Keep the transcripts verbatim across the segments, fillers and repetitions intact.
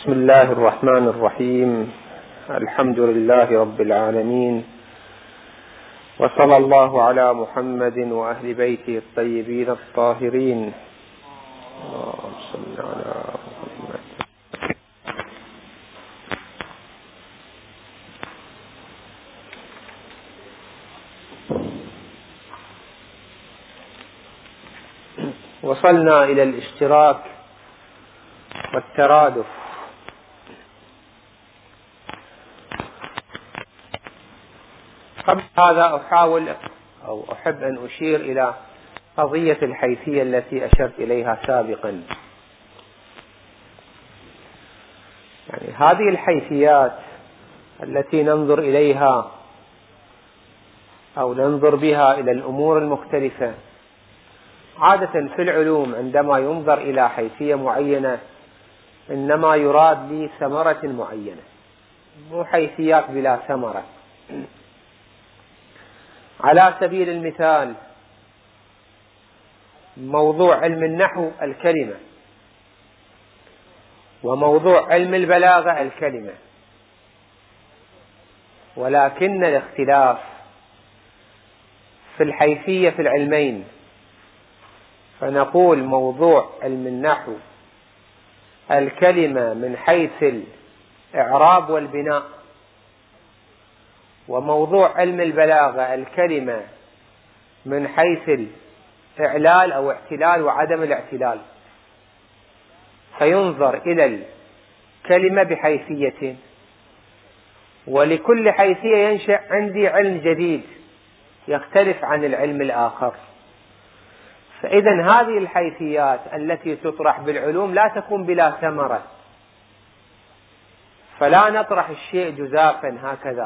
بسم الله الرحمن الرحيم. الحمد لله رب العالمين، وصلى الله على محمد وأهل بيته الطيبين الطاهرين. اللهم صل على محمد. وصلنا إلى الاشتراك والترادف. قبل هذا أحاول أو أحب أن أشير إلى قضية الحيثية التي أشرت إليها سابقا. يعني هذه الحيثيات التي ننظر إليها أو ننظر بها إلى الأمور المختلفة، عادة في العلوم عندما ينظر إلى حيثية معينة إنما يراد لي ثمرة معينة، مو حيثيات بلا ثمرة. على سبيل المثال، موضوع علم النحو الكلمة، وموضوع علم البلاغة الكلمة، ولكن الاختلاف في الحيثية في العلمين. فنقول موضوع علم النحو الكلمة من حيث الإعراب والبناء، وموضوع علم البلاغة الكلمة من حيث الإعلال أو اعتلال وعدم الاعتلال. فينظر إلى الكلمة بحيثية، ولكل حيثية ينشأ عندي علم جديد يختلف عن العلم الآخر. فإذا هذه الحيثيات التي تطرح بالعلوم لا تكون بلا ثمرة، فلا نطرح الشيء جزافا هكذا.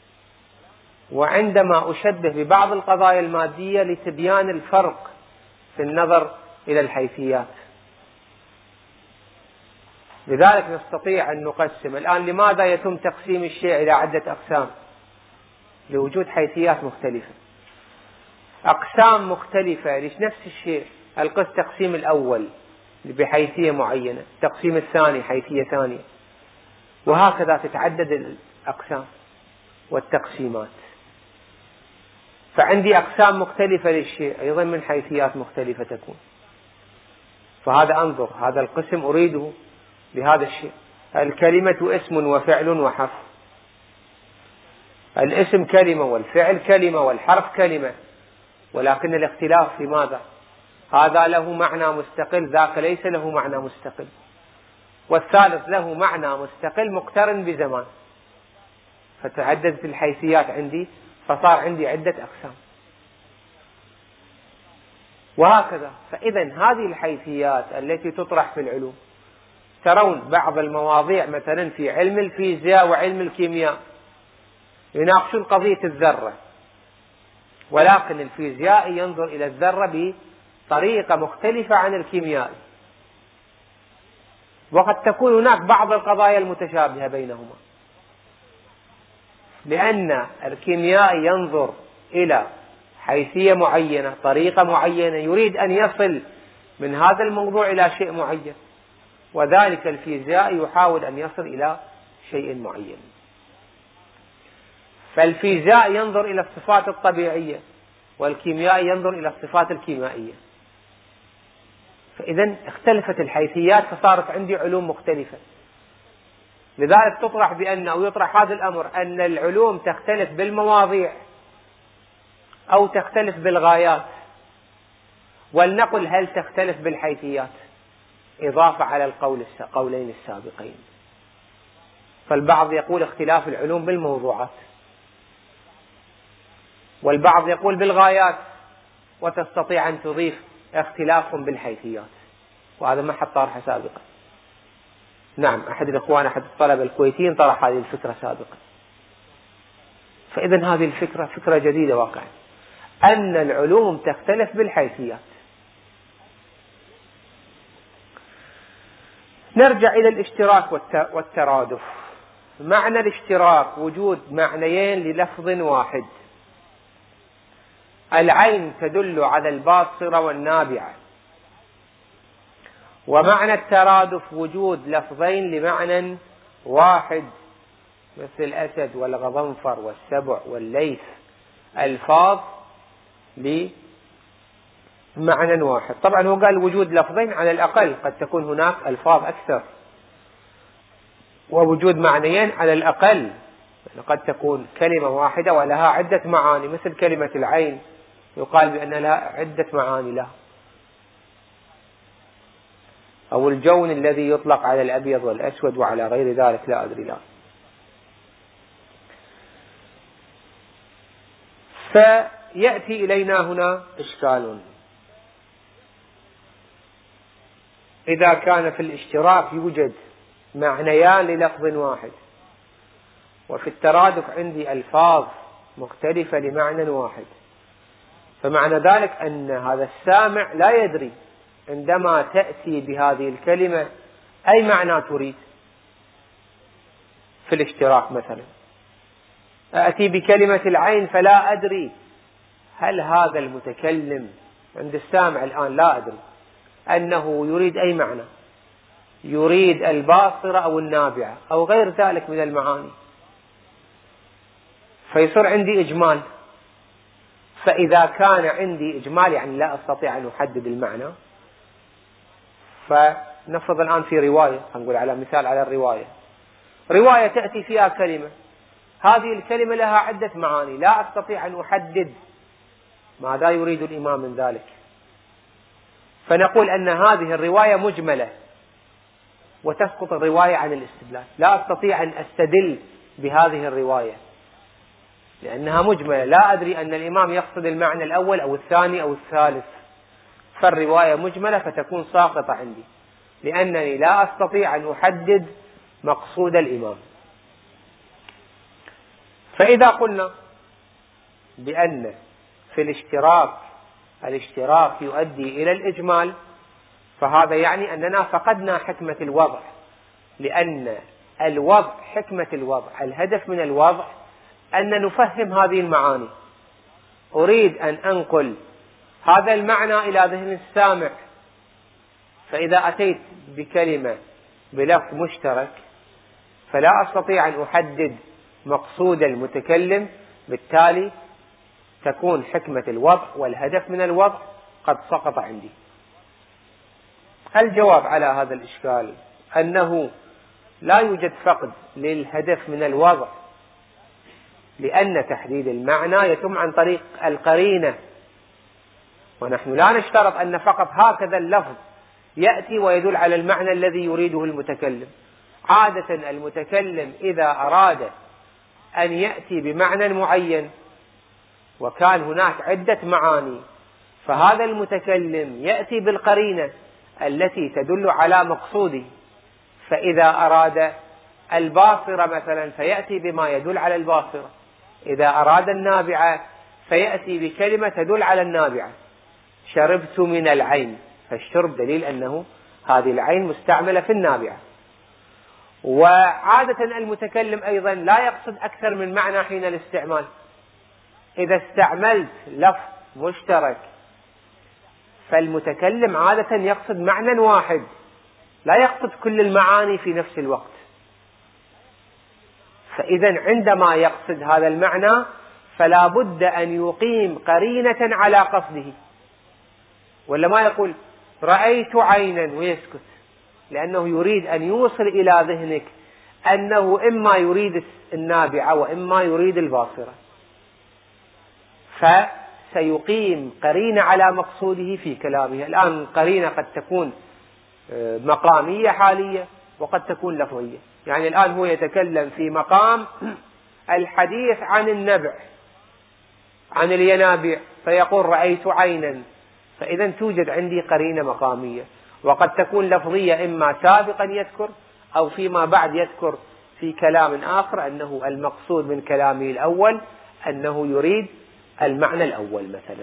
وعندما أشبه ببعض القضايا المادية لتبيان الفرق في النظر إلى الحيثيات، لذلك نستطيع أن نقسم الآن. لماذا يتم تقسيم الشيء إلى عدة أقسام؟ لوجود حيثيات مختلفة، أقسام مختلفة لنفس الشيء. القسم تقسيم الأول بحيثية معينة، التقسيم الثاني حيثية ثانية، وهكذا تتعدد الأقسام والتقسيمات. فعندي أقسام مختلفة للشيء أيضا من حيثيات مختلفة تكون. فهذا أنظر، هذا القسم أريده بهذا الشيء. الكلمة اسم وفعل وحرف. الاسم كلمة والفعل كلمة والحرف كلمة، ولكن الاختلاف في ماذا؟ هذا له معنى مستقل، ذاك ليس له معنى مستقل، والثالث له معنى مستقل مقترن بزمان. فتعددت الحيثيات عندي، فصار عندي عدة أقسام، وهكذا. فإذا هذه الحيثيات التي تطرح في العلوم، ترون بعض المواضيع مثلا في علم الفيزياء وعلم الكيمياء يناقشون قضية الذرة، ولكن الفيزيائي ينظر إلى الذرة بطريقة مختلفة عن الكيميائي، وقد تكون هناك بعض القضايا المتشابهة بينهما، لأن الكيميائي ينظر إلى حيثية معينة، طريقة معينة، يريد أن يصل من هذا الموضوع إلى شيء معين، وذلك الفيزيائي يحاول أن يصل إلى شيء معين. فالفيزيائي ينظر إلى الصفات الطبيعية، والكيميائي ينظر إلى الصفات الكيميائية. فإذا اختلفت الحيثيات، فصارت عندي علوم مختلفة. لذلك تطرح بأن أو يطرح هذا الأمر أن العلوم تختلف بالمواضيع أو تختلف بالغايات، ولنقل هل تختلف بالحيثيات، إضافة على القول القولين السابقين. فالبعض يقول اختلاف العلوم بالموضوعات، والبعض يقول بالغايات، وتستطيع أن تضيف اختلافهم بالحيثيات، وهذا ما حد طرحه سابقا. نعم، أحد الأخوان أحد الطلبة الكويتيين طرح هذه الفكرة سابقا. فإذا هذه الفكرة فكرة جديدة واقعا، أن العلوم تختلف بالحيثيات. نرجع إلى الاشتراك والترادف. معنى الاشتراك وجود معنيين للفظ واحد. العين تدل على الباصرة والنابعة، ومعنى الترادف وجود لفظين لمعنى واحد، مثل الأسد والغضنفر والسبع والليث، ألفاظ لمعنى واحد. طبعا هو قال وجود لفظين على الأقل، قد تكون هناك ألفاظ أكثر، ووجود معنيين على الأقل، قد تكون كلمة واحدة ولها عدة معاني، مثل كلمة العين يقال بأن لها عدة معاني لها، أو الجون الذي يطلق على الأبيض والأسود وعلى غير ذلك، لا أدري لا. فيأتي إلينا هنا إشكال، إذا كان في الاشتراك يوجد معنيان للفظ واحد، وفي الترادف عندي ألفاظ مختلفة لمعنى واحد، فمعنى ذلك أن هذا السامع لا يدري عندما تأتي بهذه الكلمة أي معنى تريد. في الاشتراك مثلا أتي بكلمة العين فلا أدري هل هذا المتكلم عند السامع الآن لا أدري أنه يريد أي معنى، يريد الباصرة أو النابعة أو غير ذلك من المعاني، فيصير عندي إجمال. فإذا كان عندي إجمال يعني لا أستطيع أن أحدد المعنى، فنفرض الآن في رواية، نقول على مثال على الرواية، رواية تأتي فيها كلمة، هذه الكلمة لها عدة معاني، لا أستطيع أن أحدد ماذا يريد الإمام من ذلك، فنقول أن هذه الرواية مجملة وتسقط الرواية عن الاستدلال، لا أستطيع أن أستدل بهذه الرواية لأنها مجملة، لا أدري أن الإمام يقصد المعنى الأول أو الثاني أو الثالث، فالرواية مجملة فتكون ساقطة عندي لأنني لا أستطيع أن أحدد مقصود الإمام. فإذا قلنا بأن في الاشتراك الاشتراك يؤدي إلى الإجمال، فهذا يعني أننا فقدنا حكمة الوضع، لأن الوضع حكمة الوضع، الهدف من الوضع أن نفهم هذه المعاني. أريد أن أنقل هذا المعنى إلى ذهن السامع، فإذا أتيت بكلمة بلفظ مشترك فلا أستطيع أن أحدد مقصود المتكلم، بالتالي تكون حكمة الوضع والهدف من الوضع قد سقط عندي. الجواب على هذا الإشكال أنه لا يوجد فقد للهدف من الوضع، لأن تحديد المعنى يتم عن طريق القرينة، ونحن لا نشترط أن فقط هكذا اللفظ يأتي ويدل على المعنى الذي يريده المتكلم. عادة المتكلم إذا أراد أن يأتي بمعنى معين وكان هناك عدة معاني، فهذا المتكلم يأتي بالقرينة التي تدل على مقصوده، فإذا أراد الباصرة مثلا فيأتي بما يدل على الباصرة، إذا أراد النابعة فيأتي بكلمة تدل على النابعة. شربت من العين، فالشرب دليل أنه هذه العين مستعملة في النابعة. وعادة المتكلم أيضا لا يقصد أكثر من معنى حين الاستعمال، إذا استعملت لفظ مشترك فالمتكلم عادة يقصد معنى واحد، لا يقصد كل المعاني في نفس الوقت. فإذا عندما يقصد هذا المعنى فلا بد أن يقيم قرينة على قصده، ولا ما يقول رأيت عينا ويسكت، لأنه يريد أن يوصل إلى ذهنك أنه إما يريد النابعة وإما يريد الباصرة، فسيقيم قرينة على مقصوده في كلامه. الآن قرينة قد تكون مقامية حالية وقد تكون لفظية، يعني الآن هو يتكلم في مقام الحديث عن النبع عن الينابع فيقول رأيت عينا، فإذا توجد عندي قرينة مقامية، وقد تكون لفظية إما سابقا يذكر أو فيما بعد يذكر في كلام آخر أنه المقصود من كلامه الأول أنه يريد المعنى الأول مثلا.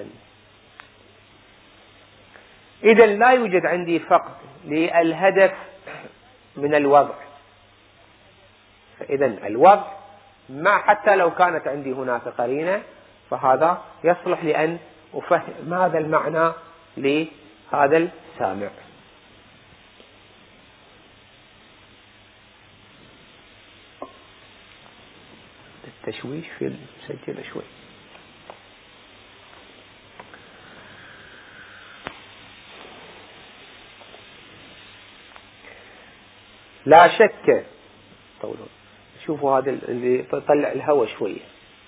إذا لا يوجد عندي فقد للهدف من الوضع، فإذا الوضع ما حتى لو كانت عندي هناك قرينة فهذا يصلح لأن أفهم هذا المعنى لهذا السامع. تشويش في المسجل شوي. لا شك، طولون شوفوا هذا اللي يطلع الهواء شوية.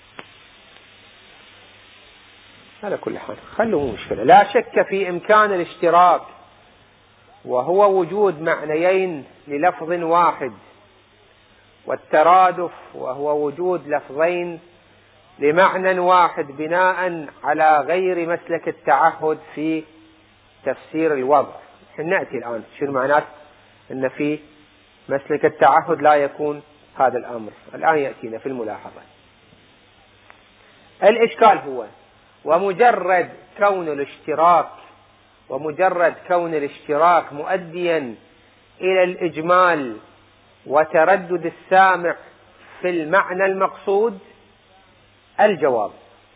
على كل حال خلوه مشكلة. لا شك في إمكان الاشتراك، وهو وجود معنيين للفظ واحد، والترادف وهو وجود لفظين لمعنى واحد بناء على غير مسلك التعهد في تفسير الوضع. نأتي الآن شو معنات أن في مسلك التعهد لا يكون هذا الأمر، الآن يأتينا في الملاحظة. الإشكال هو ومجرد كون الاشتراك ومجرد كون الاشتراك مؤديا إلى الإجمال وتردد السامع في المعنى المقصود. الجواب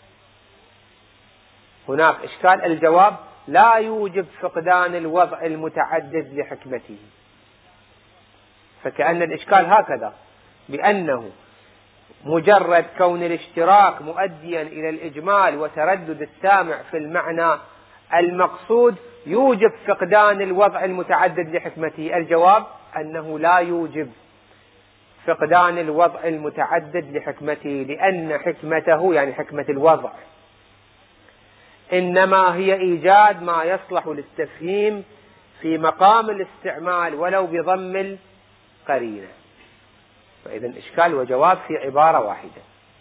هناك إشكال. الجواب لا يوجب فقدان الوضع المتعدد لحكمته. فكأن الإشكال هكذا، بأنه مجرد كون الاشتراك مؤديا إلى الإجمال وتردد السامع في المعنى المقصود يوجب فقدان الوضع المتعدد لحكمته. الجواب أنه لا يوجب فقدان الوضع المتعدد لحكمته، لأن حكمته يعني حكمة الوضع إنما هي إيجاد ما يصلح للتفهيم في مقام الاستعمال ولو بضم القرينة. فإذا إشكال وجواب في عبارة واحدة.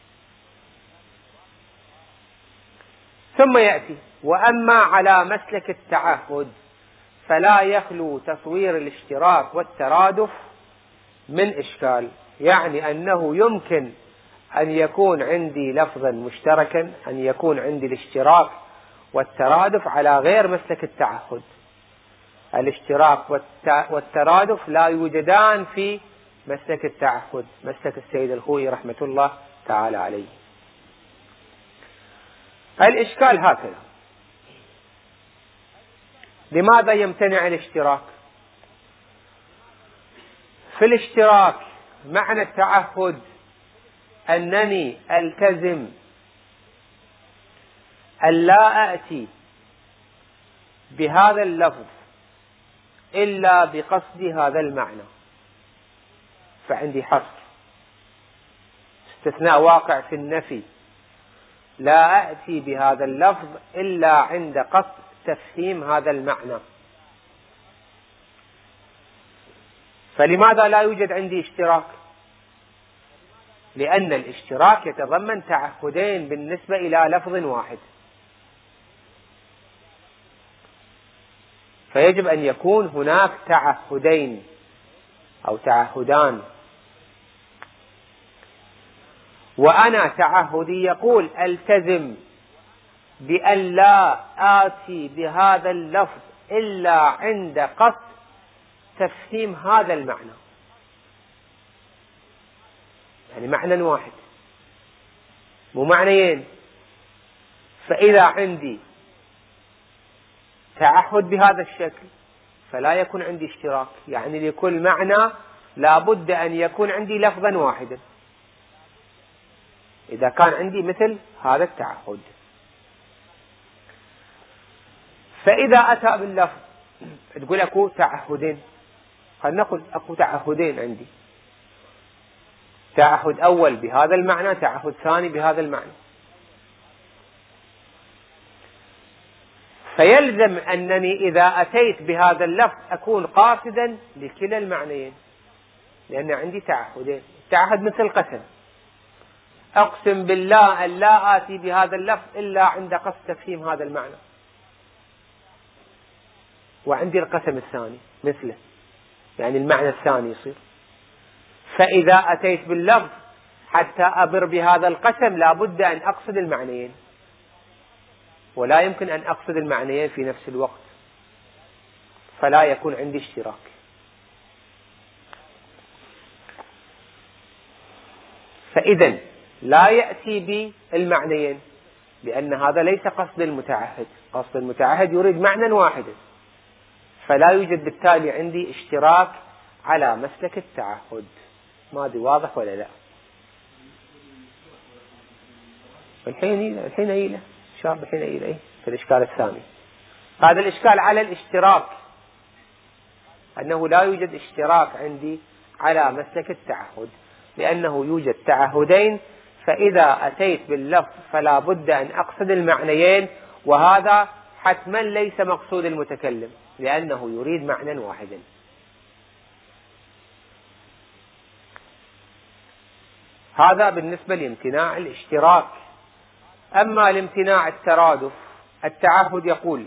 ثم يأتي وأما على مسلك التعهد فلا يخلو تصوير الاشتراك والترادف من إشكال، يعني أنه يمكن أن يكون عندي لفظا مشتركا، أن يكون عندي الاشتراك والترادف على غير مسلك التعهد. الاشتراك والترادف لا يوجدان في مسلك التعهد، مسلك السيد الخوئي رحمة الله تعالى عليه. الإشكال هكذا: لماذا يمتنع الاشتراك؟ في الاشتراك معنى التعهد أنني ألتزم ألا أأتي بهذا اللفظ إلا بقصد هذا المعنى، فعندي حصر، استثناء واقع في النفي: لا أأتي بهذا اللفظ إلا عند قصد تفهيم هذا المعنى. فلماذا لا يوجد عندي اشتراك؟ لأن الاشتراك يتضمن تعهدين بالنسبة إلى لفظ واحد، فيجب أن يكون هناك تعهدين أو تعهدان. وأنا تعهدي يقول ألتزم بأن لا آتي بهذا اللفظ إلا عند قصد تفهيم هذا المعنى، يعني معنى واحد مو معنيين. فإذا عندي تعهد بهذا الشكل فلا يكون عندي اشتراك، يعني لكل معنى لا بد أن يكون عندي لفظا واحدا إذا كان عندي مثل هذا التعهد. فإذا أتى باللفظ تقول أكو تعهدين، خلنا نقول أكو تعهدين عندي، تعهد أول بهذا المعنى، تعهد ثاني بهذا المعنى، فيلزم أنني إذا أتيت بهذا اللفظ أكون قاصدا لكلا المعنيين، لأن عندي تعهدين. التعهد مثل قسم: أقسم بالله أن لا آتي بهذا اللفظ إلا عند قصد تفهيم هذا المعنى. وعندي القسم الثاني مثله، يعني المعنى الثاني يصير. فإذا أتيت باللفظ حتى أبر بهذا القسم لا بد أن أقصد المعنيين، ولا يمكن أن أقصد المعنيين في نفس الوقت، فلا يكون عندي اشتراك. فإذا لا يأتي بالمعنيين، لأن هذا ليس قصد المتعهد. قصد المتعهد يريد معنى واحدا، فلا يوجد بالتالي عندي اشتراك على مسلك التعهد. ما أدري واضح ولا لا؟ الحين الحين إلى شاب الحين إلى في الإشكال الثاني. هذا الإشكال على الاشتراك، أنه لا يوجد اشتراك عندي على مسلك التعهد، لأنه يوجد تعهدين، فإذا أتيت باللفظ فلا بد أن أقصد المعنيين، وهذا حتما ليس مقصود المتكلم لأنه يريد معنى واحدا. هذا بالنسبة لامتناع الاشتراك. أما لامتناع الترادف، التعهد يقول: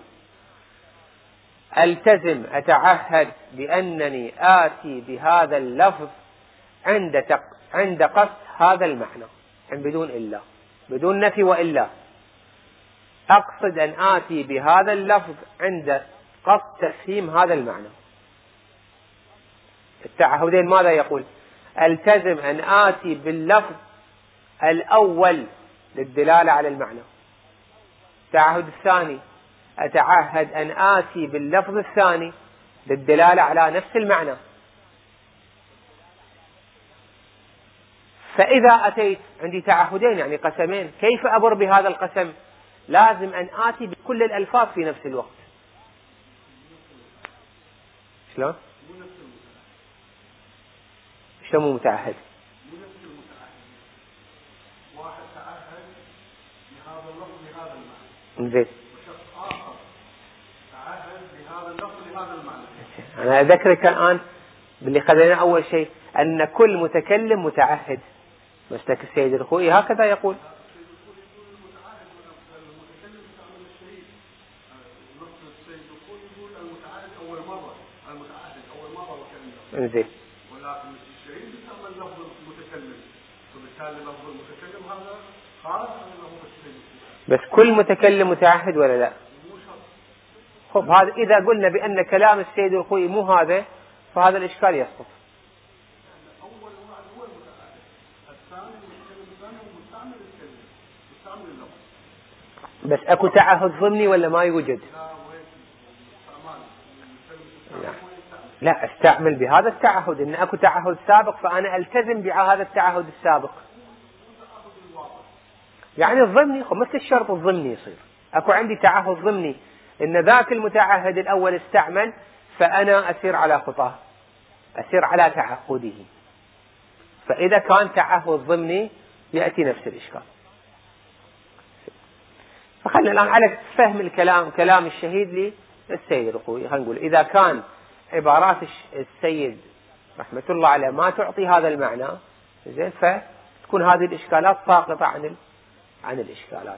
ألتزم أتعهد بأنني آتي بهذا اللفظ عند تق... عند قصد هذا المعنى، يعني بدون إلا، بدون نفي وإلا، أقصد أن آتي بهذا اللفظ عند قصد تفهيم هذا المعنى. التعهدين ماذا يقول؟ ألتزم أن آتي باللفظ الأول للدلالة على المعنى. التعهد الثاني: أتعهد أن آتي باللفظ الثاني للدلالة على نفس المعنى. فإذا أتيت عندي تعهدين يعني قسمين، كيف أبر بهذا القسم؟ لازم أن آتي بكل الألفاظ في نفس الوقت. شلون؟ شلون مو متعهد؟ واحد تعهد بهذا اللفظ بهذا المعنى، زين، وشخص آخر تعهد بهذا اللفظ بهذا المعنى. أنا أذكرك الآن باللي خذينا أول شيء، أن كل متكلم متعهد. مسلك السيد الخوئي هكذا يقول. انزين، ولكن الشهيد يسمى اللفظ المتكلم، وبالتالي لفظ المتكلم هذا خارج عن لفظ الشهيد. بس كل متكلم متعهد ولا لا؟ خب هذا إذا قلنا بأن كلام السيد الخوئي مو هذا، فهذا الإشكال يسقط. أول واحد هو المتعهد، الثاني المتكلم الثاني هو مستعمل الكلمة، مستعمل اللفظ. بس أكو تعهد ضمني ولا ما يوجد؟ لا لا، استعمل بهذا التعهد، إن أكو تعهد سابق فأنا ألتزم بهذا التعهد السابق. يعني الضمني مثل الشرط الضمني يصير. أكو عندي تعهد ضمني إن ذاك المتعهد الأول استعمل، فأنا أسير على خطاه، أسير على تعهده. فإذا كان تعهد ضمني يأتي نفس الإشكال. فخلنا الآن على فهم الكلام، كلام الشهيد للسيد الخوئي. خلينا نقول إذا كان عبارات السيد رحمة الله عليه ما تعطي هذا المعنى، زين، فتكون هذه الإشكالات ساقطة عن عن الإشكالات.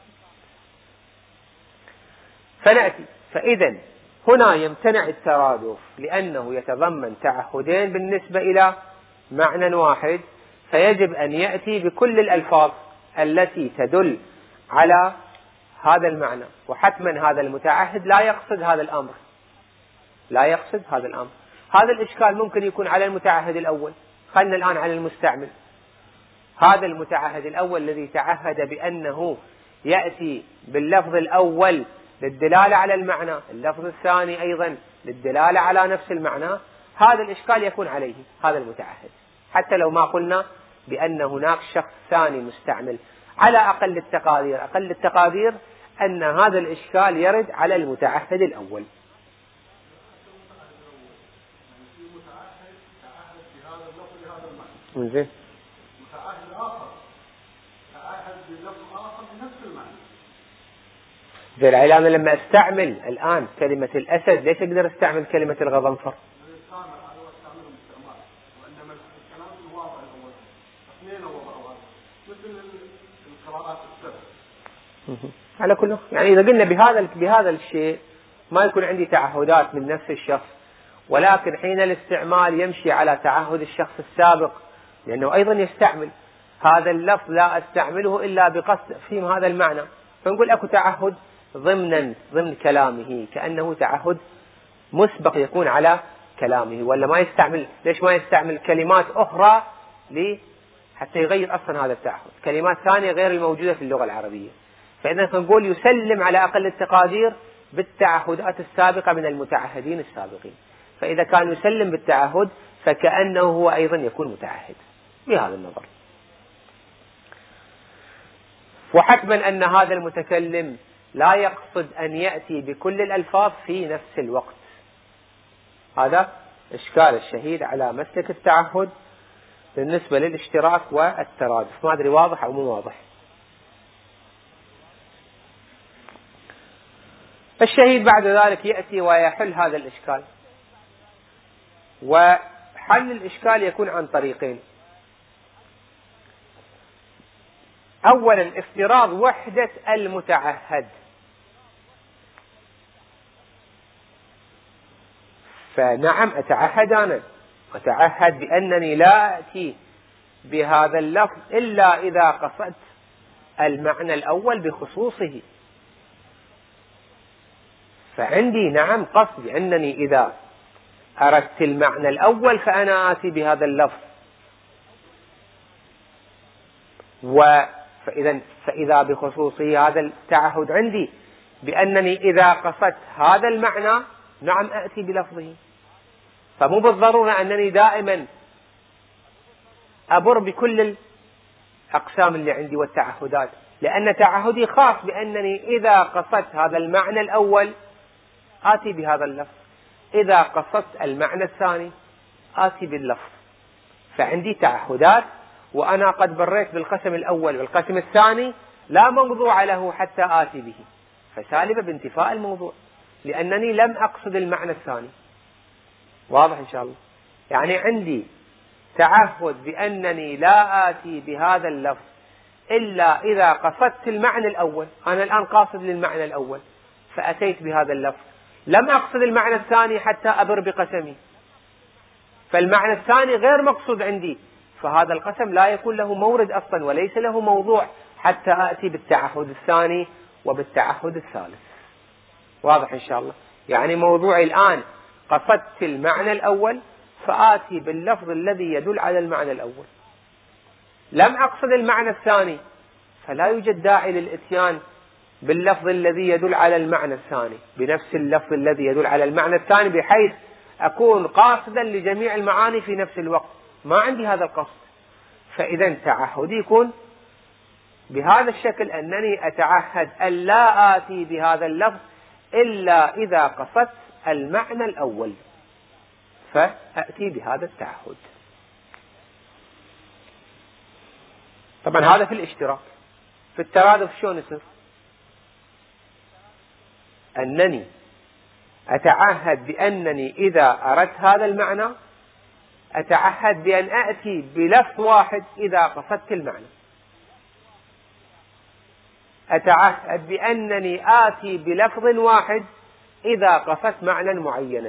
فنأتي فإذا هنا يمتنع الترادف لأنه يتضمن تعهدين بالنسبة إلى معنى واحد، فيجب أن يأتي بكل الألفاظ التي تدل على هذا المعنى، وحتما هذا المتعهد لا يقصد هذا الأمر، لا يقصد هذا الأمر. هذا الإشكال ممكن يكون على المتعهد الأول. خلنا الآن على المستعمل. هذا المتعهد الأول الذي تعهد بأنه يأتي باللفظ الأول للدلالة على المعنى، اللفظ الثاني أيضا للدلالة على نفس المعنى، هذا الإشكال يكون عليه هذا المتعهد، حتى لو ما قلنا بأن هناك شخص ثاني مستعمل. على أقل التقادير، أقل التقادير أن هذا الإشكال يرد على المتعهد الأول. زين، متعهد آخر تعهد بلفظ آخر بنفس المعنى. زي العلامة لما استعمل الآن كلمة الأسد، ليش أقدر استعمل كلمة الغضنفر؟ وإنما الكلام الواضح الأول اثنين وضعوا هذا مثل القراءات السبع. على كله يعني إذا قلنا بهذا بهذا الشيء ما يكون عندي تعهدات من نفس الشخص، ولكن حين الاستعمال يمشي على تعهد الشخص السابق، لأنه أيضا يستعمل هذا اللفظ لا أستعمله إلا بقصد تفهيم هذا المعنى، فنقول أكو تعهد ضمنا ضمن كلامه، كأنه تعهد مسبق يكون على كلامه. ولا ما يستعمل، ليش ما يستعمل كلمات أخرى لي حتى يغير أصلا هذا التعهد، كلمات ثانية غير الموجودة في اللغة العربية. فإذا نقول يسلم على أقل التقادير بالتعهدات السابقة من المتعهدين السابقين. فإذا كان يسلم بالتعهد فكأنه هو أيضا يكون متعهد بهذا النظر. وحتما أن هذا المتكلم لا يقصد أن يأتي بكل الألفاظ في نفس الوقت. هذا إشكال الشهيد على مسلك التعهد بالنسبة للاشتراك والترادف. ما أدري واضح أو مو واضح. الشهيد بعد ذلك يأتي ويحل هذا الإشكال، وحل الإشكال يكون عن طريقين. أولا افتراض وحدة المتعهد، فنعم أتعهد أنا أتعهد بأنني لا أتي بهذا اللفظ إلا إذا قصدت المعنى الأول بخصوصه، فعندي نعم قصد بأنني إذا أردت المعنى الأول فأنا آتي بهذا اللفظ، وفإذا فإذا بخصوصه هذا التعهد عندي بأنني إذا قصدت هذا المعنى نعم أتي بلفظه. فمو بالضرورة أنني دائما أبر بكل الأقسام اللي عندي والتعهدات، لأن تعهدي خاص بأنني إذا قصدت هذا المعنى الأول آتي بهذا اللفظ، إذا قصدت المعنى الثاني آتي باللفظ. فعندي تعهدات وأنا قد بريت بالقسم الأول والقسم الثاني لا موضوع له حتى آتي به، فسالبة بانتفاء الموضوع لأنني لم أقصد المعنى الثاني. واضح إن شاء الله؟ يعني عندي تعهد بأنني لا آتي بهذا اللفظ إلا إذا قصدت المعنى الأول. أنا الآن قاصد للمعنى الأول فأتيت بهذا اللفظ، لم أقصد المعنى الثاني حتى أبر بقسمي، فالمعنى الثاني غير مقصود عندي، فهذا القسم لا يكون له مورد أصلا وليس له موضوع حتى آتي بالتعهد الثاني وبالتعهد الثالث. واضح إن شاء الله؟ يعني موضوعي الآن قصدت المعنى الأول فآتي باللفظ الذي يدل على المعنى الأول، لم أقصد المعنى الثاني فلا يوجد داعي للإتيان باللفظ الذي يدل على المعنى الثاني بنفس اللفظ الذي يدل على المعنى الثاني، بحيث أكون قاصدا لجميع المعاني في نفس الوقت. ما عندي هذا القصد. فإذا تعهدي يكون بهذا الشكل، أنني أتعهد أن لا آتي بهذا اللفظ إلا إذا قصدت المعنى الأول فأتي بهذا التعهد. طبعا هذا في الاشتراك. في الترادف شلون يصير؟ أنني أتعهد بأنني إذا أردت هذا المعنى أتعهد بأن أأتي بلفظ واحد إذا قصدت المعنى، أتعهد بأنني آتي بلفظ واحد إذا قصدت معنى معينا.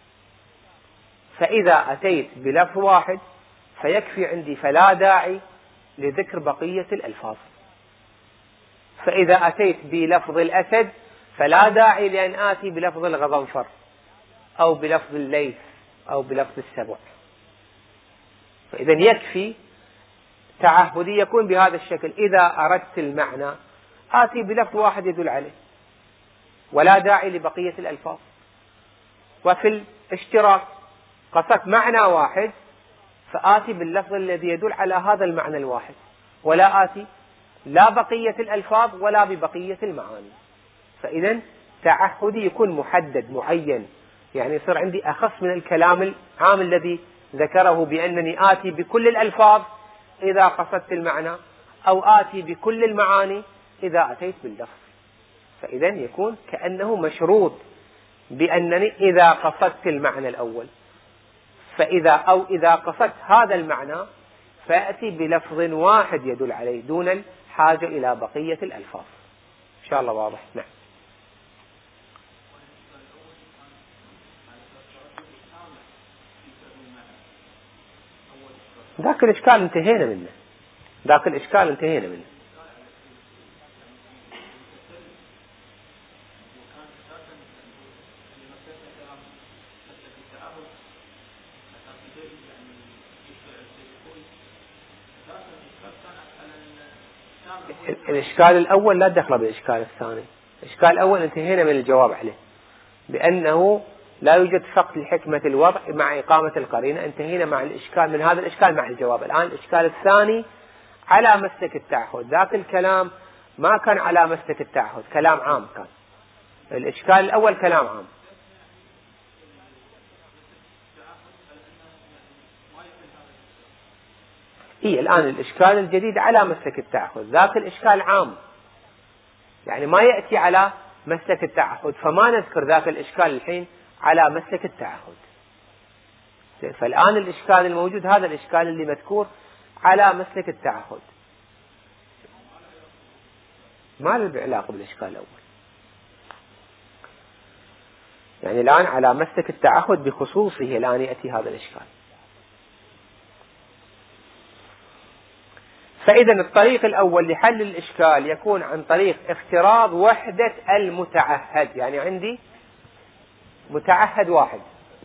فإذا أتيت بلفظ واحد فيكفي عندي، فلا داعي لذكر بقية الألفاظ. فإذا أتيت بلفظ الأسد فلا داعي لأن آتي بلفظ الغضنفر أو بلفظ الليث أو بلفظ السبع. فإذا يكفي تعهدي يكون بهذا الشكل، إذا أردت المعنى آتي بلفظ واحد يدل عليه ولا داعي لبقية الألفاظ. وفي الاشتراك قصدت معنى واحد فآتي باللفظ الذي يدل على هذا المعنى الواحد ولا آتي لا بقية الألفاظ ولا ببقية المعاني. فإذا تعهدي يكون محدد معين، يعني يصير عندي أخص من الكلام العام الذي ذكره بأنني آتي بكل الألفاظ إذا قصدت المعنى أو آتي بكل المعاني إذا أتيت باللفظ. فإذا يكون كأنه مشروط بأنني إذا قصدت المعنى الأول فإذا أو إذا قصدت هذا المعنى فأتي بلفظ واحد يدل عليه دون الحاجة إلى بقية الألفاظ. إن شاء الله واضح. نعم. ذاك الإشكال انتهينا منه، ذاك الإشكال انتهينا منه. الإشكال الأول لا دخل بالإشكال الثاني. الإشكال الأول انتهينا من الجواب عليه بأنه لا يوجد فقد لحكمة الوضع مع إقامة القرينة. انتهينا مع الإشكال من هذا الإشكال مع الجواب. الآن الإشكال الثاني على مسلك التعهد، ذاك الكلام ما كان على مسلك التعهد، كلام عام كان. الإشكال الأول كلام عام. إيه الآن الإشكال الجديد على مسلك التعهد، ذاك الإشكال عام، يعني ما يأتي على مسلك التعهد، فما نذكر ذاك الإشكال الحين على مسلك التعهد. فالآن الإشكال الموجود هذا الإشكال اللي مذكور على مسلك التعهد، ما له علاقة بالإشكال الأول. يعني الآن على مسلك التعهد بخصوصه الآن يأتي هذا الإشكال. فإذا الطريق الأول لحل الإشكال يكون عن طريق افتراض وحدة المتعهد، يعني عندي متعهد واحد،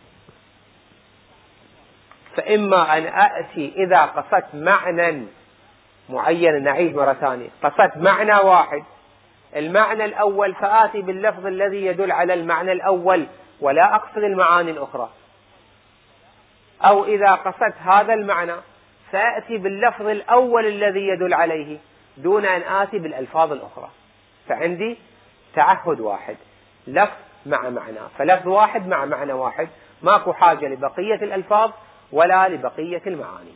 فإما أن أأتي إذا قصدت معنى معين، نعيد مرة ثانية، قصدت معنى واحد، المعنى الأول فآتي باللفظ الذي يدل على المعنى الأول ولا أقصد المعاني الأخرى، أو إذا قصدت هذا المعنى سأأتي باللفظ الأول الذي يدل عليه دون أن آتي بالألفاظ الأخرى. فعندي تعهد واحد، لفظ مع معنى، فلفظ واحد مع معنى واحد، ماكو حاجة لبقية الألفاظ ولا لبقية المعاني.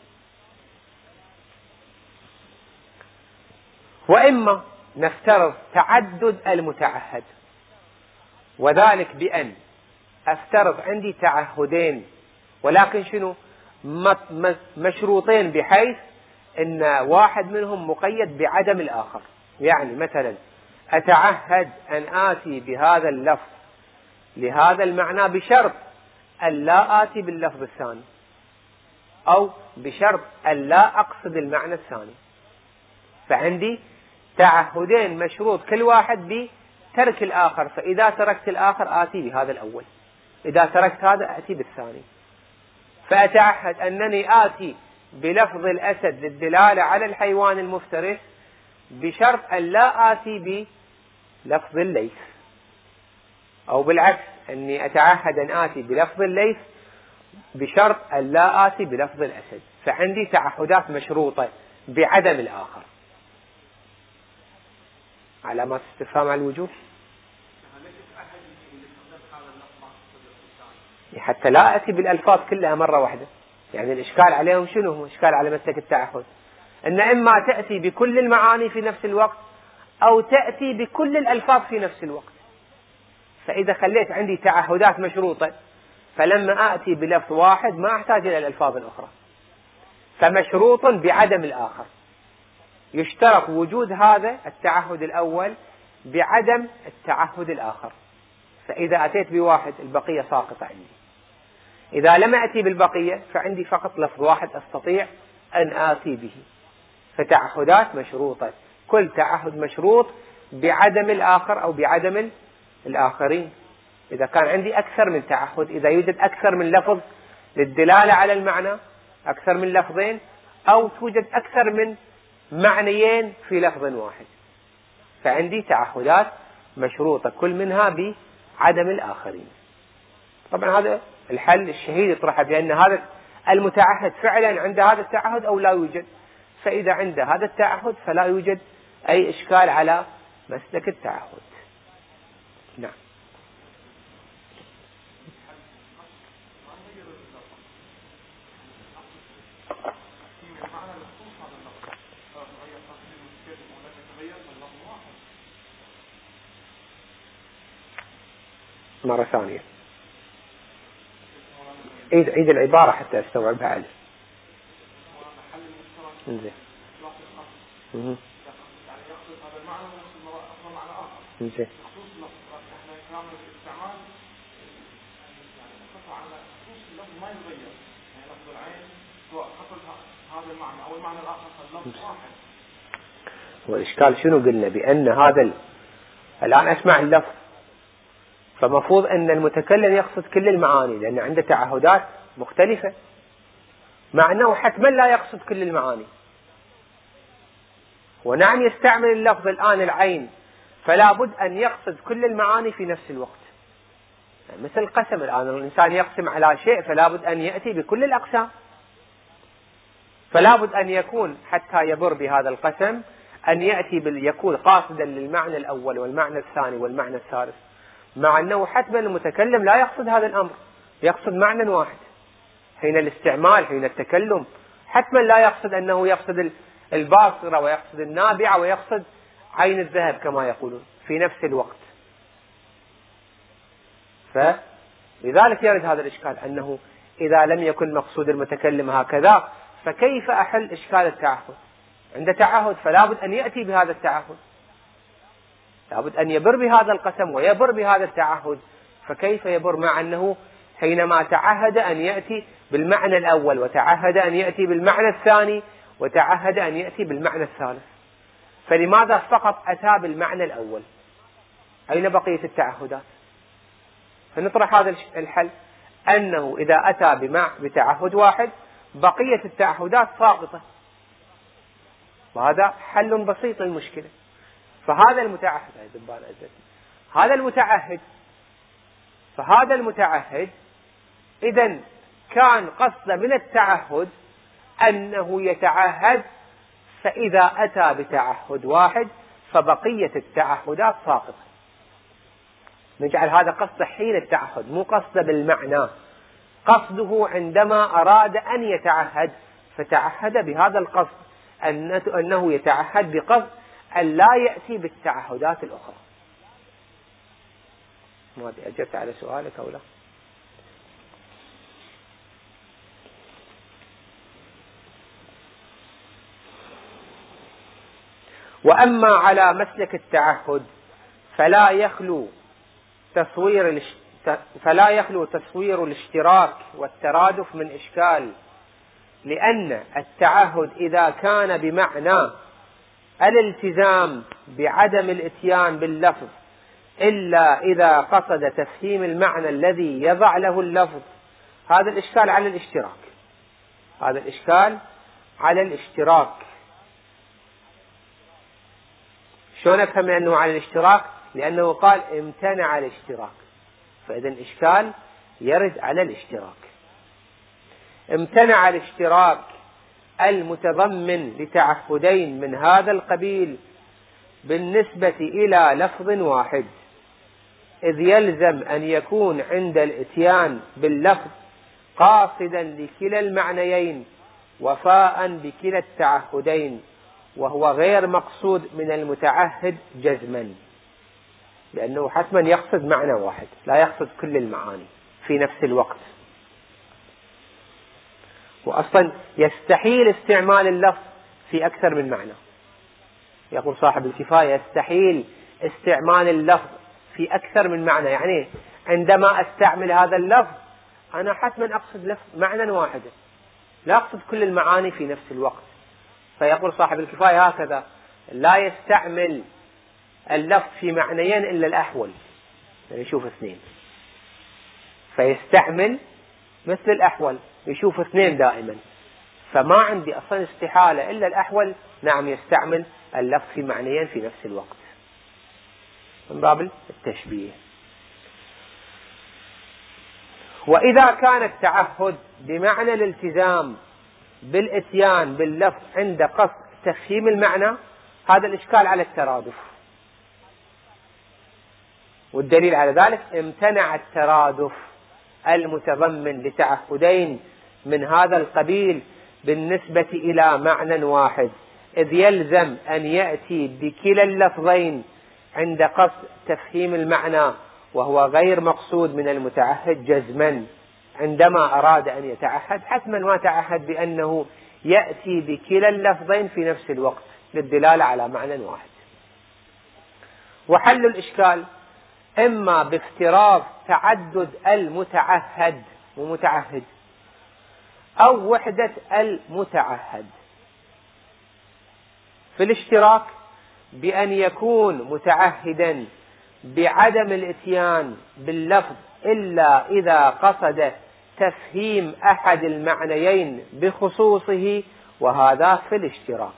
وإما نفترض تعدد المتعهد، وذلك بأن أفترض عندي تعهدين، ولكن شنو؟ مشروطين، بحيث أن واحد منهم مقيد بعدم الآخر. يعني مثلا أتعهد أن آتي بهذا اللفظ لهذا المعنى بشرط أن لا آتي باللفظ الثاني، أو بشرط أن لا أقصد المعنى الثاني. فعندي تعهدين مشروط كل واحد بترك الآخر، فإذا تركت الآخر آتي بهذا الأول، إذا تركت هذا آتي بالثاني. فأتعهد أنني آتي بلفظ الأسد للدلالة على الحيوان المفترس بشرط أن لا آتي بلفظ الليث، أو بالعكس أني أتعهد أن آتي بلفظ الليث بشرط أن لا آتي بلفظ الأسد. فعندي تعهدات مشروطة بعدم الآخر. علامات استفهام على الوجوب، حتى لا أتي بالألفاظ كلها مرة واحدة. يعني الإشكال عليهم شنو هو؟ إشكال على مسلك التعهد أن إما تأتي بكل المعاني في نفس الوقت، أو تأتي بكل الألفاظ في نفس الوقت. فإذا خليت عندي تعهدات مشروطة، فلما آتي بلفظ واحد ما أحتاج إلى الألفاظ الأخرى، فمشروط بعدم الآخر. يشترط وجود هذا التعهد الأول بعدم التعهد الآخر. فإذا أتيت بواحد البقية ساقطة عندي، إذا لم أتي بالبقية فعندي فقط لفظ واحد أستطيع أن آتي به. فتعهدات مشروطة، كل تعهد مشروط بعدم الآخر أو بعدم الآخرين. إذا كان عندي أكثر من تعهد، إذا يوجد أكثر من لفظ للدلالة على المعنى، أكثر من لفظين، أو توجد أكثر من معنيين في لفظ واحد، فعندي تعهدات مشروطة كل منها بعدم الآخرين. طبعا هذا الحل الشهير يطرح بأن هذا المتعهد فعلا عند هذا التعهد أو لا يوجد. فإذا عند هذا التعهد فلا يوجد أي إشكال على مسلك التعهد. نعم. مرة ثانية عيد عيد العبارة حتى استوعبها علي. انزين. اها. انزين. والإشكال شنو قلنا؟ بأن هذا ال... الآن أسمع اللفظ، فمفروض أن المتكلم يقصد كل المعاني لأن عنده تعهدات مختلفة، مع أنه حتما لا يقصد كل المعاني. ونعم يستعمل اللفظ الآن العين، فلا بد أن يقصد كل المعاني في نفس الوقت. يعني مثل القسم، الآن الإنسان يقسم على شيء فلا بد أن يأتي بكل الأقسام، فلا بد أن يكون حتى يبر بهذا القسم أن يأتي بال يكون قاصدا للمعنى الأول والمعنى الثاني والمعنى الثالث، مع أنه حتما المتكلم لا يقصد هذا الأمر، يقصد معنى واحد حين الاستعمال، حين التكلم حتما لا يقصد أنه يقصد الباصرة ويقصد النابعة ويقصد عين الذهب كما يقولون في نفس الوقت. فلذلك يرد هذا الإشكال أنه إذا لم يكن مقصود المتكلم هكذا فكيف أحل إشكال التعهد؟ عند تعهد فلا بد أن يأتي بهذا التعهد، لا بد أن يبر بهذا القسم ويبر بهذا التعهد، فكيف يبر مع أنه حينما تعهد أن يأتي بالمعنى الأول وتعهد أن يأتي بالمعنى الثاني وتعهد أن يأتي بالمعنى الثالث، فلماذا فقط أتى بالمعنى الأول؟ أين بقية التعهدات؟ فنطرح هذا الحل أنه إذا أتى بتعهد واحد بقية التعهدات ساقطة، وهذا حل بسيط للمشكلة. فهذا المتعهد هذا المتعهد فهذا المتعهد إذن كان قصد من التعهد أنه يتعهد، فإذا أتى بتعهد واحد فبقية التعهدات ساقطة. نجعل هذا قصد حين التعهد، مو قصد بالمعنى، قصده عندما أراد أن يتعهد فتعهد بهذا القصد، أنه يتعهد بقصد أن لا يأتي بالتعهدات الأخرى. ما أدري أجبت على سؤالك أو لا؟ وأما على مسلك التعهد فلا يخلو تصوير فلا يخلو تصوير الاشتراك والترادف من إشكال، لأن التعهد إذا كان بمعنى الالتزام بعدم الإتيان باللفظ إلا إذا قصد تفهيم المعنى الذي يضع له اللفظ، هذا الإشكال على الاشتراك هذا الإشكال على الاشتراك شلون نفهم أنه على الاشتراك؟ لأنه قال امتنع الاشتراك، فإذا الإشكال يرد على الاشتراك. امتنع الاشتراك المتضمن لتعهدين من هذا القبيل بالنسبة إلى لفظ واحد، إذ يلزم أن يكون عند الإتيان باللفظ قاصدا لكلا المعنيين وفاء بكلا التعهدين، وهو غير مقصود من المتعهد جزما، لأنه حتما يقصد معنى واحد لا يقصد كل المعاني في نفس الوقت. وأصلا يستحيل استعمال اللفظ في أكثر من معنى، يقول صاحب الكفاية يستحيل استعمال اللفظ في أكثر من معنى، يعني عندما أستعمل هذا اللفظ أنا حتما أقصد لفظ معنى واحدا لا أقصد كل المعاني في نفس الوقت. فيقول صاحب الكفاية هكذا: لا يستعمل اللفظ في معنيين إلا الأحول، يعني يشوف اثنين، فيستعمل مثل الأحول يشوف اثنين دائما، فما عندي أصلا استحالة إلا الأحول نعم يستعمل اللفظ في معنيين في نفس الوقت من باب التشبيه. وإذا كان التعهد بمعنى الالتزام بالإتيان باللفظ عند قصد تفهيم المعنى، هذا الإشكال على الترادف، والدليل على ذلك امتنع الترادف المتضمن لتعهدين من هذا القبيل بالنسبة إلى معنى واحد، إذ يلزم أن يأتي بكلا اللفظين عند قصد تفهيم المعنى، وهو غير مقصود من المتعهد جزما. عندما أراد أن يتعهد حتما ما تعهد بأنه يأتي بكلا اللفظين في نفس الوقت للدلالة على معنى واحد. وحل الإشكال إما بافتراض تعدد المتعهد ومتعهد، أو وحدة المتعهد في الاشتراك بأن يكون متعهدا بعدم الإتيان باللفظ إلا إذا قصد تفهيم أحد المعنيين بخصوصه، وهذا في الاشتراك،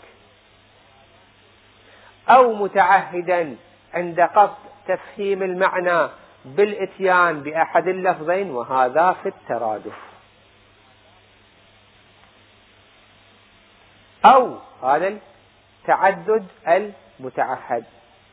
أو متعهدا عند قصد تفهيم المعنى بالإتيان بأحد اللفظين، وهذا في الترادف. أو هذا تعدد المتعهد.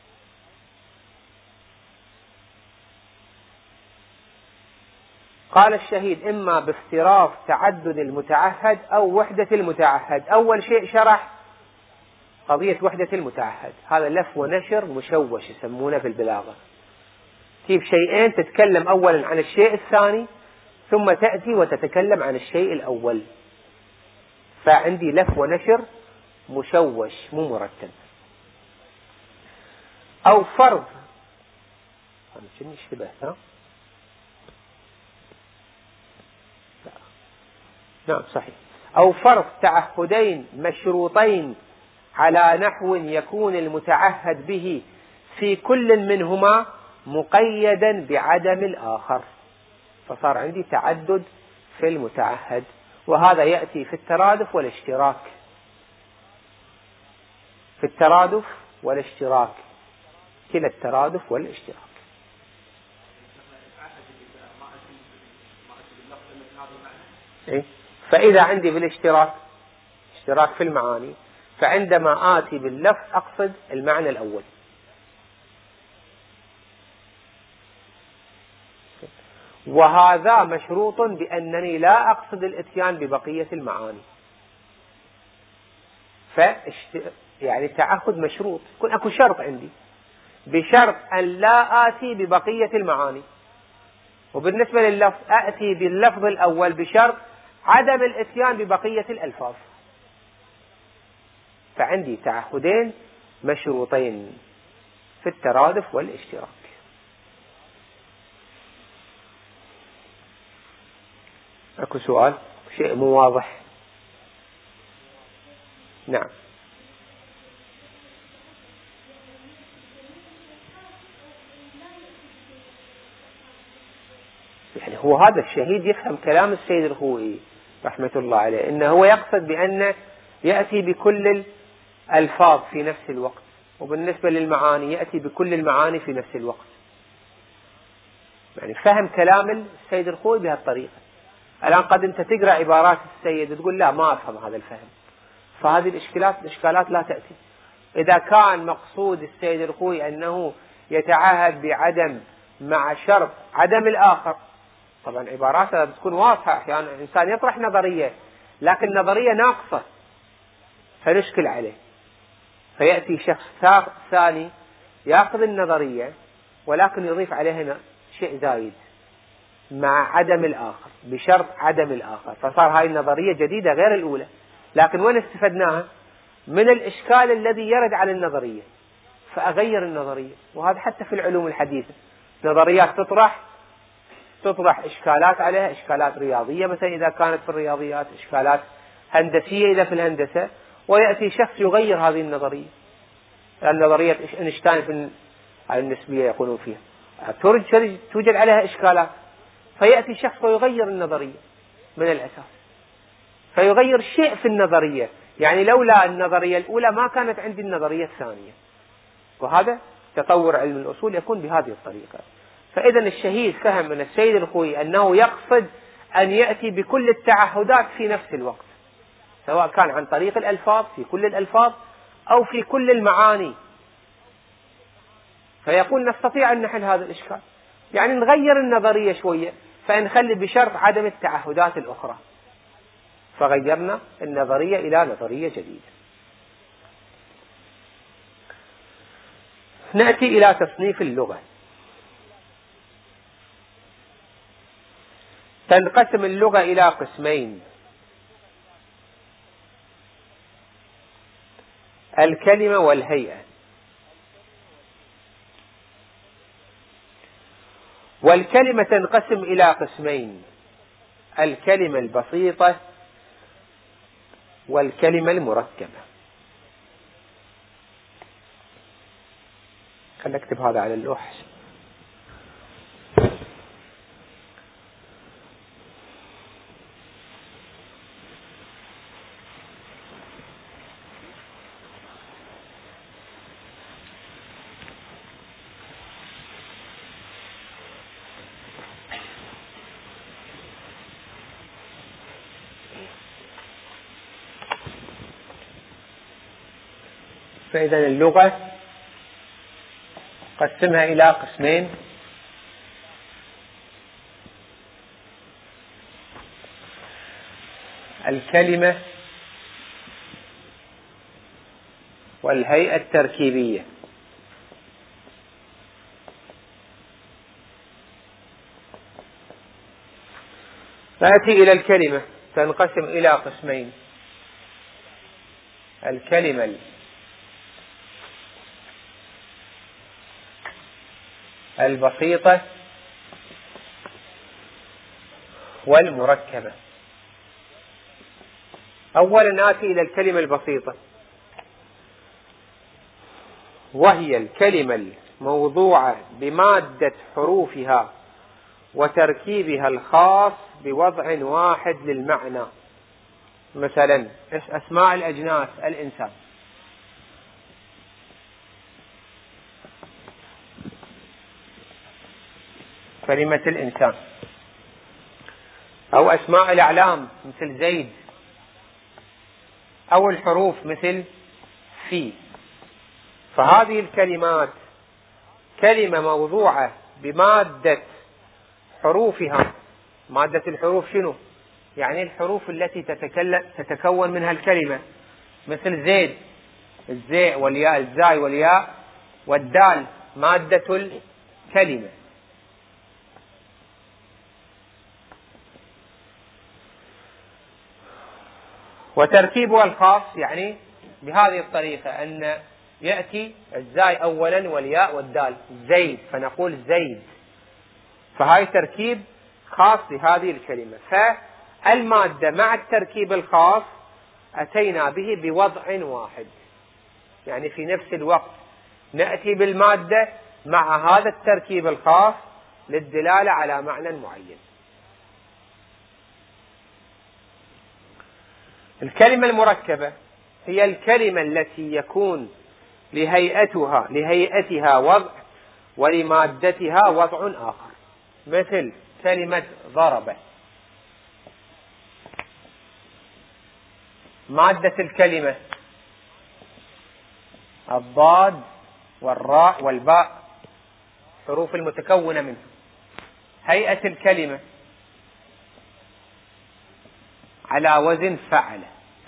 قال الشهيد إما بافتراض تعدد المتعهد أو وحدة المتعهد. أول شيء شرح قضية وحدة المتعهد، هذا لف ونشر مشوش يسمونه في البلاغة، تجيب شيئين تتكلم أولا عن الشيء الثاني ثم تأتي وتتكلم عن الشيء الأول، فعندي لف ونشر مشوش مو مرتب. أو فرض، أنا شنو اشتبه ها؟ نعم صحيح. أو فرض تعهدين مشروطين على نحو يكون المتعهد به في كل منهما مقيدا بعدم الآخر، فصار عندي تعدد في المتعهد، وهذا يأتي في الترادف والاشتراك. في الترادف والاشتراك، كلا الترادف والاشتراك. إيه؟ فإذا عندي بالاشتراك اشتراك في المعاني، فعندما آتي باللفظ أقصد المعنى الأول. وهذا مشروط بأنني لا أقصد الإتيان ببقية المعاني. فاشت... يعني التعهد مشروط، يكون أكو شرط عندي، بشرط أن لا آتي ببقية المعاني. وبالنسبة لللفظ أأتي باللفظ الأول بشرط عدم الإتيان ببقية الألفاظ. فعندي تعهدين مشروطين في الترادف والاشتراك. أكو سؤال؟ شيء مو واضح؟ نعم. يعني هو هذا الشهيد يفهم كلام السيد الخوئي رحمة الله عليه، إنه هو يقصد بأن يأتي بكل الألفاظ في نفس الوقت، وبالنسبة للمعاني يأتي بكل المعاني في نفس الوقت. يعني فهم كلام السيد الخوئي بهالطريقة. الآن قد أنت تقرأ عبارات السيد تقول لا ما أفهم هذا الفهم، فهذه الإشكالات الإشكالات لا تأتي. إذا كان مقصود السيد الخوئي أنه يتعهد بعدم مع شرط عدم الآخر، طبعا عباراتها بتكون واضحة. أحيانا يعني الإنسان يطرح نظرية لكن نظرية ناقصة فنشكل عليه، فيأتي شخص ثاني يأخذ النظرية ولكن يضيف عليها شيء زايد مع عدم الآخر بشرط عدم الآخر، فصار هاي النظرية جديدة غير الأولى. لكن وين استفدناها؟ من الإشكال الذي يرد على النظرية، فأغير النظرية. وهذا حتى في العلوم الحديثة، نظريات تطرح تطرح إشكالات عليها، إشكالات رياضية مثلا إذا كانت في الرياضيات، إشكالات هندسية إذا في الهندسة، ويأتي شخص يغير هذه النظرية. النظرية إينشتاين في النسبية يقولون فيها توجد عليها إشكالات، فيأتي شخص ويغير النظرية من الأساس، فيغير شيء في النظرية. يعني لولا النظرية الأولى ما كانت عندي النظرية الثانية. وهذا تطور علم الأصول يكون بهذه الطريقة. فإذا الشهيد فهم من السيد الخوئي أنه يقصد أن يأتي بكل التعهدات في نفس الوقت، سواء كان عن طريق الألفاظ في كل الألفاظ أو في كل المعاني. فيقول نستطيع أن نحل هذا الإشكال، يعني نغير النظرية شوية فنخلي بشرط عدم التعهدات الأخرى، فغيرنا النظرية إلى نظرية جديدة. نأتي إلى تصنيف اللغة. تنقسم اللغة إلى قسمين: الكلمة والهيئة. والكلمة تنقسم إلى قسمين: الكلمة البسيطة والكلمة المركبة. خلنا نكتب هذا على اللوح. فإذا اللغة قسمها إلى قسمين: الكلمة والهيئة التركيبية. نأتي إلى الكلمة، تنقسم إلى قسمين: الكلمة البسيطة والمركبة. أولا نأتي إلى الكلمة البسيطة، وهي الكلمة الموضوعة بمادة حروفها وتركيبها الخاص بوضع واحد للمعنى. مثلا أسماء الأجناس: الإنسان، كلمة الإنسان. أو أسماء الأعلام مثل زيد، أو الحروف مثل في. فهذه الكلمات كلمة موضوعة بمادة حروفها. مادة الحروف شنو؟ يعني الحروف التي تتكلم تتكون منها الكلمة، مثل زيد، الزاء والياء، الزاي والياء والدال، مادة الكلمة. وتركيبها الخاص يعني بهذه الطريقة، أن يأتي الزاي أولا والياء والدال، زيد، فنقول زيد. فهاي تركيب خاص لهذه الكلمة. فالمادة مع التركيب الخاص أتينا به بوضع واحد، يعني في نفس الوقت نأتي بالمادة مع هذا التركيب الخاص للدلالة على معنى معين. الكلمة المركبة هي الكلمة التي يكون لهيئتها لهيئتها وضع ولمادتها وضع آخر، مثل كلمة ضرب. مادة الكلمة الضاد والراء والباء، حروف المتكونة منها. هيئة الكلمة على وزن فعل،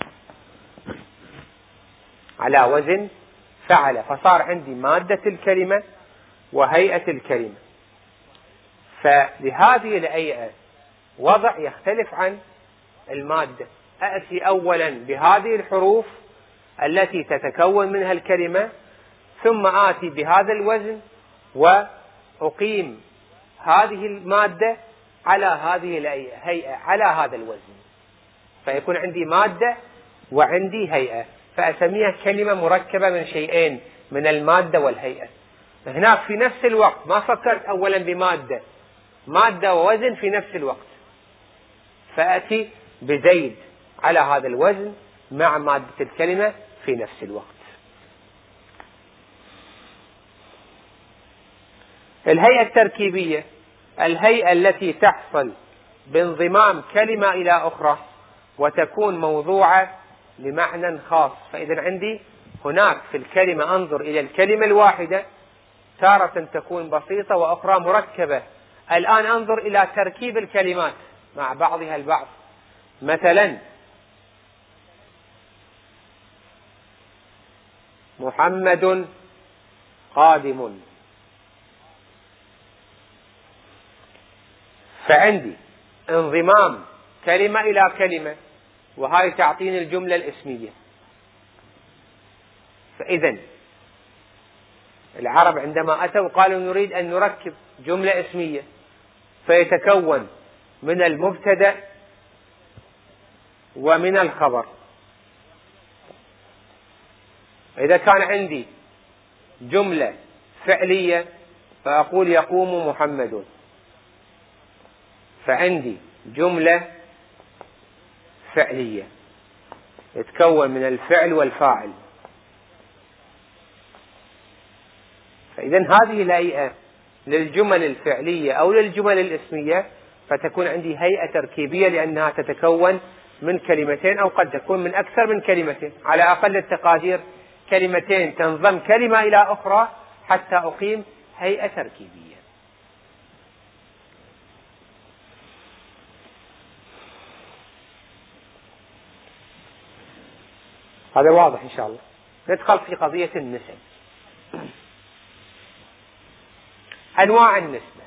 على وزن فعل، فصار عندي مادة الكلمة وهيئة الكلمة. فلهذه الهيئة وضع يختلف عن المادة. أأتي أولا بهذه الحروف التي تتكون منها الكلمة، ثم آتي بهذا الوزن وأقيم هذه المادة على هذه الهيئة على هذا الوزن، فيكون عندي مادة وعندي هيئة، فأسميها كلمة مركبة من شيئين، من المادة والهيئة. هناك في نفس الوقت ما فكرت أولا بمادة، مادة ووزن في نفس الوقت، فأتي بزيد على هذا الوزن مع مادة الكلمة في نفس الوقت. الهيئة التركيبية الهيئة التي تحصل بانضمام كلمة إلى أخرى وتكون موضوعة لمعنى خاص. فإذا عندي هناك في الكلمة أنظر إلى الكلمة الواحدة، تارة تكون بسيطة وأخرى مركبة. الآن أنظر إلى تركيب الكلمات مع بعضها البعض. مثلا محمد قادم، فعندي انضمام كلمة إلى كلمة، وهاي تعطيني الجملة الاسمية. فإذا العرب عندما أتوا قالوا نريد أن نركب جملة اسمية، فيتكون من المبتدأ ومن الخبر. إذا كان عندي جملة فعلية فأقول يقوم محمد، فعندي جملة فعلية يتكون من الفعل والفاعل. فإذا هذه الهيئة للجمل الفعلية أو للجمل الاسمية، فتكون عندي هيئة تركيبية لأنها تتكون من كلمتين أو قد تكون من أكثر من كلمتين، على أقل التقادير كلمتين تنضم كلمة إلى أخرى حتى أقيم هيئة تركيبية. هذا واضح إن شاء الله. ندخل في قضية النسب. أنواع النسبة.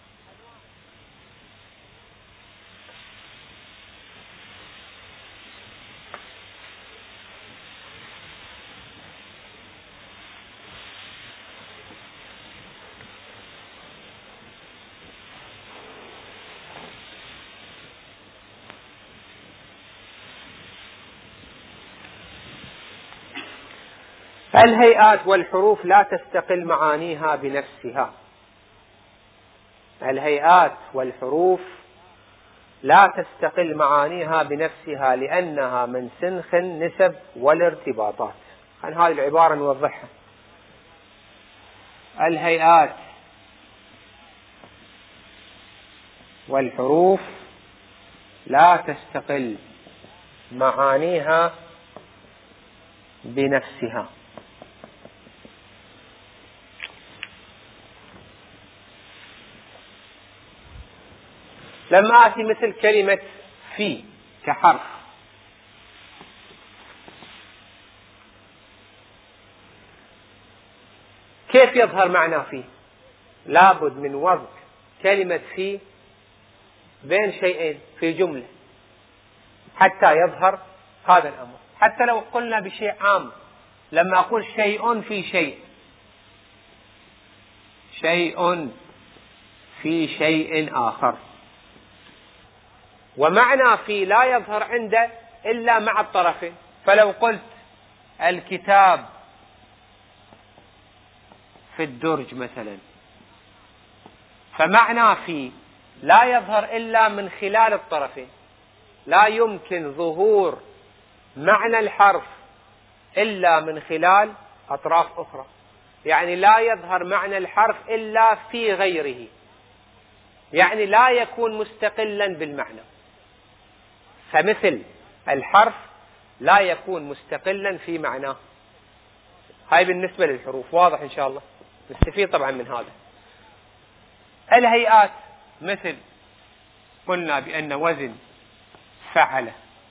الهيئات والحروف لا تستقل معانيها بنفسها. الهيئات والحروف لا تستقل معانيها بنفسها لأنها من سنخ النسب والارتباطات. عن هذه العبارة نوضحها. الهيئات والحروف لا تستقل معانيها بنفسها. لما آتي مثل كلمة في كحرف، كيف يظهر معنى في؟ لابد من وضع كلمة في بين شيئين في جملة حتى يظهر هذا الأمر. حتى لو قلنا بشيء عام، لما أقول شيء في شيء، شيء في شيء آخر، ومعنى في لا يظهر عنده إلا مع الطرفين. فلو قلت الكتاب في الدرج مثلا، فمعنى في لا يظهر إلا من خلال الطرفين. لا يمكن ظهور معنى الحرف إلا من خلال أطراف أخرى. يعني لا يظهر معنى الحرف إلا في غيره، يعني لا يكون مستقلا بالمعنى. فمثل الحرف لا يكون مستقلا في معناه. هاي بالنسبة للحروف. واضح إن شاء الله؟ نستفيد طبعا من هذا. الهيئات مثل قلنا بأن وزن فعل،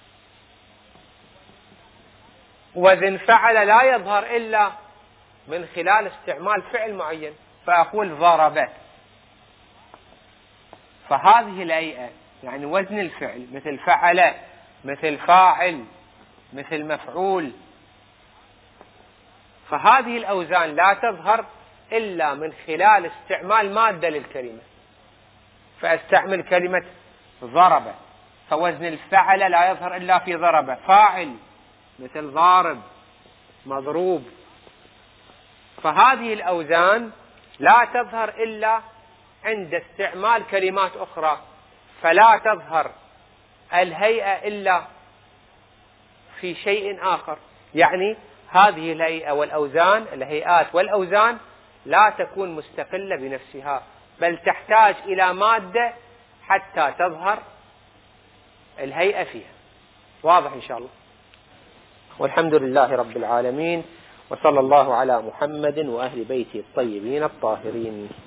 وزن فعل لا يظهر إلا من خلال استعمال فعل معين. فأقول ضرب، فهذه الهيئة يعني وزن الفعل مثل فعل، مثل فاعل، مثل مفعول، فهذه الأوزان لا تظهر إلا من خلال استعمال مادة للكلمة. فأستعمل كلمة ضرب، فوزن الفعل لا يظهر إلا في ضرب. فاعل مثل ضارب، مضروب. فهذه الأوزان لا تظهر إلا عند استعمال كلمات أخرى، فلا تظهر الهيئة إلا في شيء آخر. يعني هذه الهيئة والأوزان، الهيئات والأوزان لا تكون مستقلة بنفسها، بل تحتاج إلى مادة حتى تظهر الهيئة فيها. واضح إن شاء الله؟ والحمد لله رب العالمين، وصلى الله على محمد وأهل بيته الطيبين الطاهرين.